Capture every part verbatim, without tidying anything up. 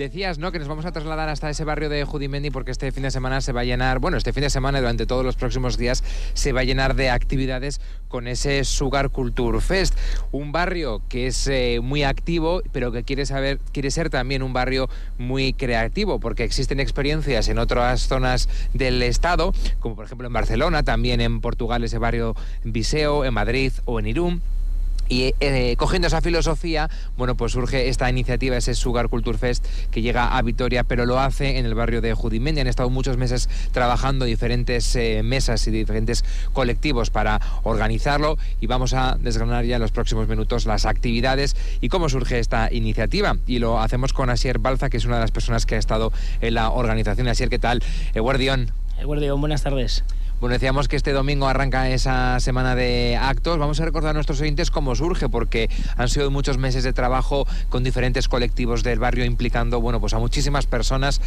Decías, ¿no?, que nos vamos a trasladar hasta ese barrio de Judimendi porque este fin de semana se va a llenar, bueno, este fin de semana y durante todos los próximos días se va a llenar de actividades con ese Sugar Culture Fest, un barrio que es eh, muy activo, pero que quiere saber, quiere ser también un barrio muy creativo, porque existen experiencias en otras zonas del estado, como por ejemplo en Barcelona, también en Portugal ese barrio Viseu, en Madrid o en Irún. Y eh, cogiendo esa filosofía, bueno, pues surge esta iniciativa, ese Sugar Culture Fest, que llega a Vitoria, pero lo hace en el barrio de Judimendi. Han estado muchos meses trabajando diferentes eh, mesas y diferentes colectivos para organizarlo, y vamos a desgranar ya en los próximos minutos las actividades y cómo surge esta iniciativa. Y lo hacemos con Asier Balza, que es una de las personas que ha estado en la organización. Asier, ¿qué tal? Eguardión. Eguardión, buenas tardes. Bueno, decíamos que este domingo arranca esa semana de actos. Vamos a recordar a nuestros oyentes cómo surge, porque han sido muchos meses de trabajo con diferentes colectivos del barrio, implicando, bueno, pues a muchísimas personas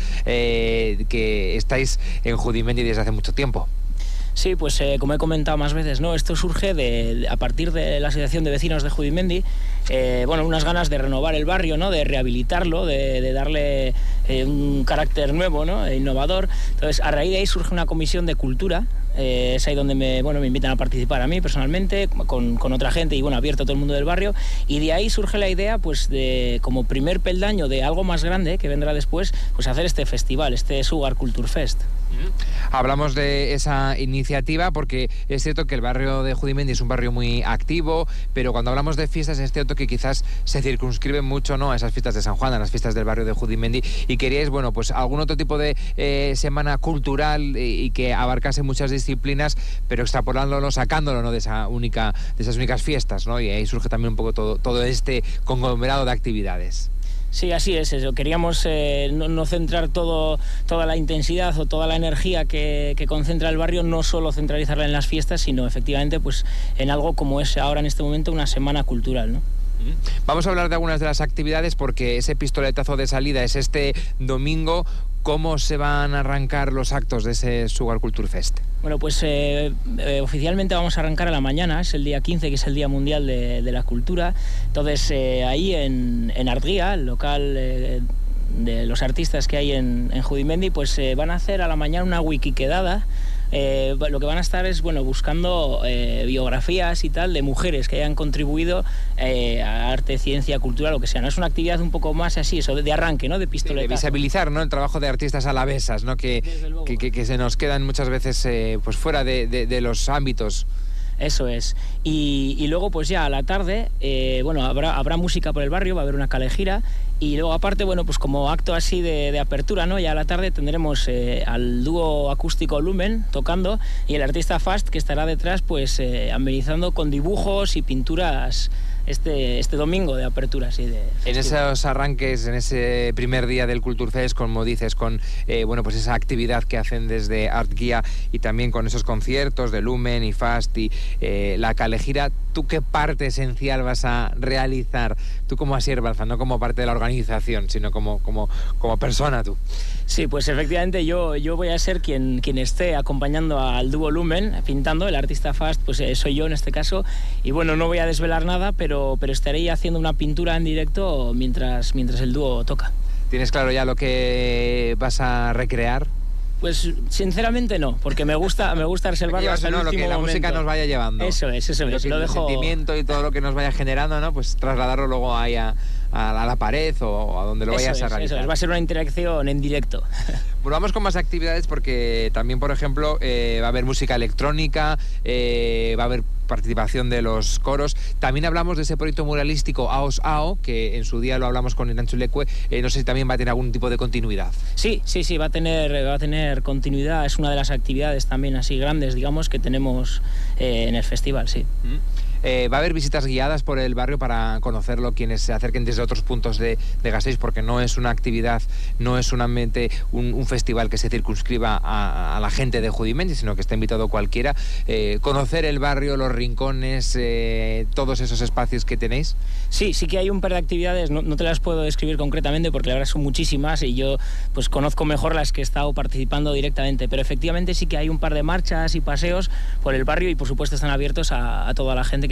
eh, que estáis en Judimendi desde hace mucho tiempo. Sí, pues eh, como he comentado más veces, ¿no? Esto surge de, de, a partir de la Asociación de Vecinos de Judimendi, eh, bueno, unas ganas de renovar el barrio, ¿no?, de rehabilitarlo, de, de darle eh, un carácter nuevo, ¿no?, e innovador. Entonces, a raíz de ahí surge una comisión de cultura. Eh, es ahí donde me, bueno, me invitan a participar a mí personalmente, con, con otra gente y bueno, abierto a todo el mundo del barrio, y de ahí surge la idea, pues, de como primer peldaño de algo más grande que vendrá después, pues hacer este festival, este Sugar Culture Fest. Hablamos de esa iniciativa porque es cierto que el barrio de Judimendi es un barrio muy activo, pero cuando hablamos de fiestas es cierto que quizás se circunscriben mucho, ¿no?, a esas fiestas de San Juan, a las fiestas del barrio de Judimendi, y queríais, bueno, pues algún otro tipo de eh, semana cultural y, y que abarcase muchas disciplinas, pero extrapolándolo, sacándolo, ¿no?, de esa única, de esas únicas fiestas, ¿no? Y ahí surge también un poco todo, todo este conglomerado de actividades. Sí, así es eso. Queríamos eh, no, no centrar todo, toda la intensidad o toda la energía que, que concentra el barrio, no solo centralizarla en las fiestas, sino efectivamente pues en algo como es ahora en este momento una semana cultural, ¿no? Vamos a hablar de algunas de las actividades porque ese pistoletazo de salida es este domingo. ¿Cómo se van a arrancar los actos de ese Sugar Culture Fest? Bueno, pues eh, eh, oficialmente vamos a arrancar a la mañana, es el día quince, que es el Día Mundial de, de la Cultura. Entonces, eh, ahí en, en Artguía, el local eh, de los artistas que hay en, en Judimendi, pues eh, van a hacer a la mañana una wikiquedada. Eh, lo que van a estar es, bueno, buscando eh, biografías y tal de mujeres que hayan contribuido eh, a arte, ciencia, cultura, lo que sea, ¿no? Es una actividad un poco más así, eso, de, de arranque, ¿no?, de pistoletazo. De visibilizar, ¿no?, el trabajo de artistas alavesas, ¿no?, que, que, que, que se nos quedan muchas veces eh, pues fuera de, de, de los ámbitos. Eso es. Y, y luego, pues ya a la tarde, eh, bueno, habrá, habrá música por el barrio, va a haber una calejira. Y luego, aparte, bueno, pues como acto así de, de apertura, ¿no?, ya a la tarde tendremos eh, al dúo acústico Lumen tocando y el artista Fast, que estará detrás, pues eh, amenizando con dibujos y pinturas este, este domingo de apertura, sí, de en esos arranques, en ese primer día del Culture Fest, como dices, con eh, bueno, pues esa actividad que hacen desde Artguía y también con esos conciertos de Lumen y Fast y eh, la calejira, ¿tú qué parte esencial vas a realizar? Tú como Asier Balza, no como parte de la organización, sino como, como, como persona tú. Sí, pues efectivamente yo, yo voy a ser quien, quien esté acompañando al dúo Lumen, pintando. El artista Fast, pues eh, soy yo en este caso, y bueno, no voy a desvelar nada, pero, pero estaré haciendo una pintura en directo mientras, mientras el dúo toca. ¿Tienes claro ya lo que vas a recrear? Pues sinceramente no, porque me gusta me gusta reservarlo hasta el no, último lo que la momento. música nos vaya llevando. Eso es, eso es. Lo, lo dejo... El sentimiento y todo lo que nos vaya generando, ¿no? Pues trasladarlo luego ahí a, a la pared o a donde lo vayas eso a es, realizar. Eso es, va a ser una interacción en directo. Bueno, vamos con más actividades porque también, por ejemplo, eh, va a haber música electrónica, eh, va a haber participación de los coros. También hablamos de ese proyecto muralístico Aos Ao, que en su día lo hablamos con Irán Chulecue. Eh, no sé si también va a tener algún tipo de continuidad. Sí, sí, sí, va a tener, va a tener continuidad. Es una de las actividades también así grandes, digamos, que tenemos eh, en el festival, sí. Mm. Eh, va a haber visitas guiadas por el barrio para conocerlo, quienes se acerquen desde otros puntos de, de Gasteiz, porque no es una actividad, no es solamente un, un festival que se circunscriba a, a la gente de Judimendi, sino que está invitado cualquiera. Eh, conocer el barrio, los rincones, eh, todos esos espacios que tenéis. Sí, sí que hay un par de actividades, no, no te las puedo describir concretamente porque la verdad son muchísimas y yo pues conozco mejor las que he estado participando directamente, pero efectivamente sí que hay un par de marchas y paseos por el barrio y por supuesto están abiertos a, a toda la gente que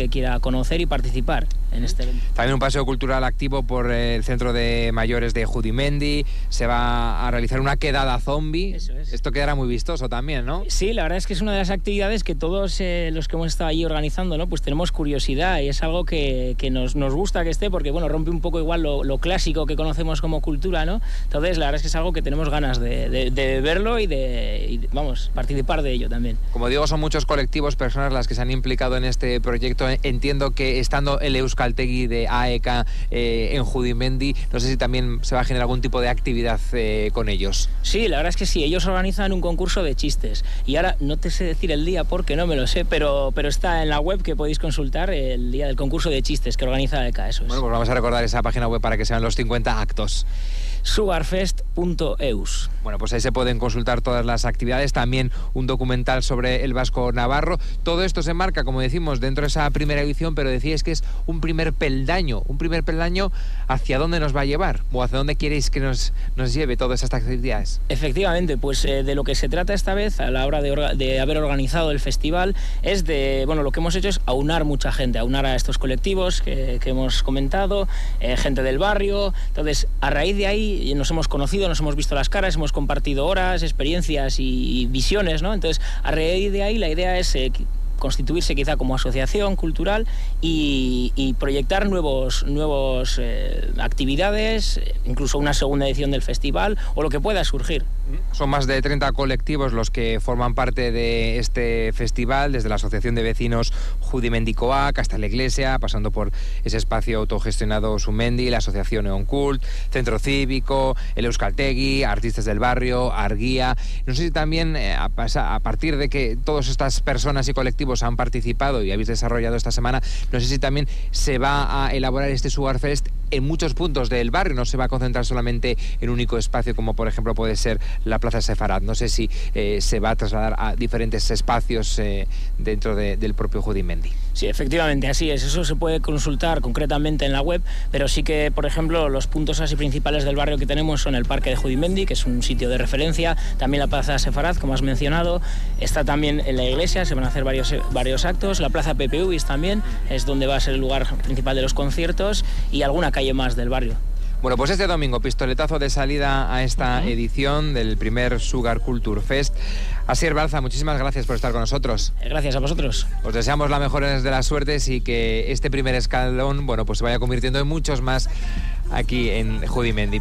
que quiera conocer y participar en este evento. También un paseo cultural activo por el Centro de Mayores de Judimendi. Se va a realizar una quedada zombie. Eso es. Esto quedará muy vistoso también, ¿no? Sí, la verdad es que es una de las actividades que todos eh, los que hemos estado allí organizando, ¿no? Pues tenemos curiosidad y es algo que, que nos, nos gusta que esté porque, bueno, rompe un poco igual lo, lo clásico que conocemos como cultura, ¿no? Entonces, la verdad es que es algo que tenemos ganas de, de, de verlo y de, y, vamos, participar de ello también. Como digo, son muchos colectivos, personas las que se han implicado en este proyecto. Entiendo que estando el Euskaltegui de A E K eh, en Judimendi, no sé si también se va a generar algún tipo de actividad eh, con ellos. Sí, la verdad es que sí, ellos organizan un concurso de chistes y ahora no te sé decir el día porque no me lo sé, pero, pero está en la web que podéis consultar el día del concurso de chistes que organiza A E K, eso es. Bueno, pues vamos a recordar esa página web para que sean los cincuenta actos. sugarfest punto eus. Bueno, pues ahí se pueden consultar todas las actividades, también un documental sobre el vasco navarro. Todo esto se marca, como decimos, dentro de esa primera edición, pero decíais que es un primer peldaño, un primer peldaño hacia dónde nos va a llevar o hacia dónde queréis que nos, nos lleve todas estas actividades. Efectivamente, pues eh, de lo que se trata esta vez a la hora de, orga, de haber organizado el festival es de, bueno, lo que hemos hecho es aunar mucha gente, aunar a estos colectivos que, que hemos comentado, eh, gente del barrio. Entonces, a raíz de ahí nos hemos conocido, nos hemos visto las caras, hemos compartido horas, experiencias y, y visiones, ¿no? Entonces, a raíz de ahí la idea es eh, constituirse quizá como asociación cultural y, y proyectar nuevos, nuevos eh, actividades, incluso una segunda edición del festival o lo que pueda surgir. Son más de treinta colectivos los que forman parte de este festival, desde la Asociación de Vecinos Judimendicoac hasta la Iglesia, pasando por ese espacio autogestionado Sumendi, la Asociación Eoncult, Centro Cívico, el Euskaltegui, Artistas del Barrio, Arguía. No sé si también eh, a, a partir de que todas estas personas y colectivos han participado y habéis desarrollado esta semana, no sé si también se va a elaborar este Sugarfest en muchos puntos del barrio, no se va a concentrar solamente en un único espacio como por ejemplo puede ser la Plaza Sefarad. No sé si eh, se va a trasladar a diferentes espacios eh, dentro de, del propio Judimendi. Sí, efectivamente, así es. Eso se puede consultar concretamente en la web, pero sí que, por ejemplo, los puntos así principales del barrio que tenemos son el Parque de Judimendi, que es un sitio de referencia, también la Plaza Sefarad, como has mencionado, está también en la iglesia, se van a hacer varios, varios actos, la Plaza Pepe Ubis también, es donde va a ser el lugar principal de los conciertos, y alguna calle más del barrio. Bueno, pues este domingo, pistoletazo de salida a esta uh-huh. edición del primer Sugar Culture Fest. Asier Balza, muchísimas gracias por estar con nosotros. Gracias a vosotros. Os deseamos la mejor de las suertes y que este primer escalón, bueno, pues se vaya convirtiendo en muchos más aquí en Judimendi.